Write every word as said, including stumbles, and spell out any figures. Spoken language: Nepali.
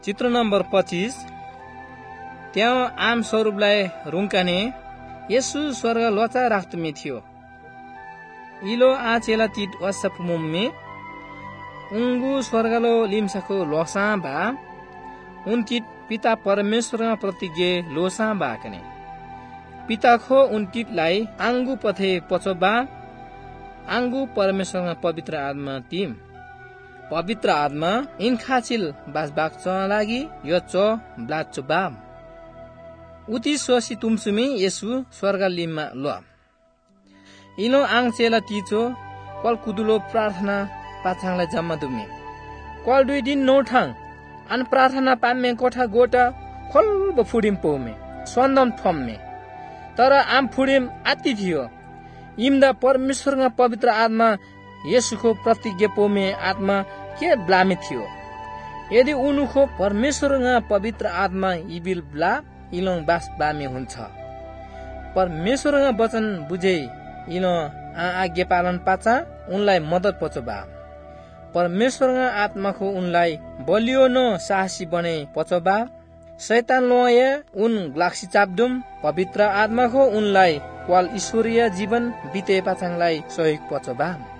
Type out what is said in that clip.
चित्र नम्बर पच्चीस। त्यहाँ आम स्वरूपलाई रुङ्काने यसु स्वर्ग लोचा राख्तुमे थियो। इलो आचेला तिट वसपुमुम्मे उङ्गु स्वर्गलो लिम्साको लोसा बा उन्टिट पिता परमेश्वरमा प्रतिज्ञ लोसा बाकने पिताखो उन्टिटलाई आङ्गु पथे पचोबा आङ्गु परमेश्वरमा पवित्र आत्मा तिम पवित्र आत्मा इन्खाचिल बासबाक च लागि यो च ब्लाचो बाम उति सोसी तुमसुमी यसु स्वर्ग लिममा ल इनो आङ चेला तिचो कल कुदुलो प्रार्थना पाछाङलाई जम्मा दुमे कल दुई दिन नौठाङ अन प्रार्थना पामे कोठा गोटा खोल फुडिम पोमे सन्दम थम्मे तर आम फुडिम आति थियो इम्दा परमेश्वरका पवित्र आत्मा यसुको प्रतिज्ञा पोमे आत्मा के ब्लामे थियो। यदि उनुको परमेश्वरका पवित्र आत्मा इबिल ब्ला इलोङ बास बामे हुन्छ। परमेश्वरका वचन बुझे इनो आ आज्ञा पालन पाचा उनलाई मद्दत पचो बा परमेश्वरका आत्माको उनलाई बलियो न साहसी बने पचो बा शैतान लोए उन ग्लाक्सी चापदुम पवित्र आत्माको उनलाई क्वाल ईश्वरीय जीवन बिते पाचाङलाई सहयोग पचो बा।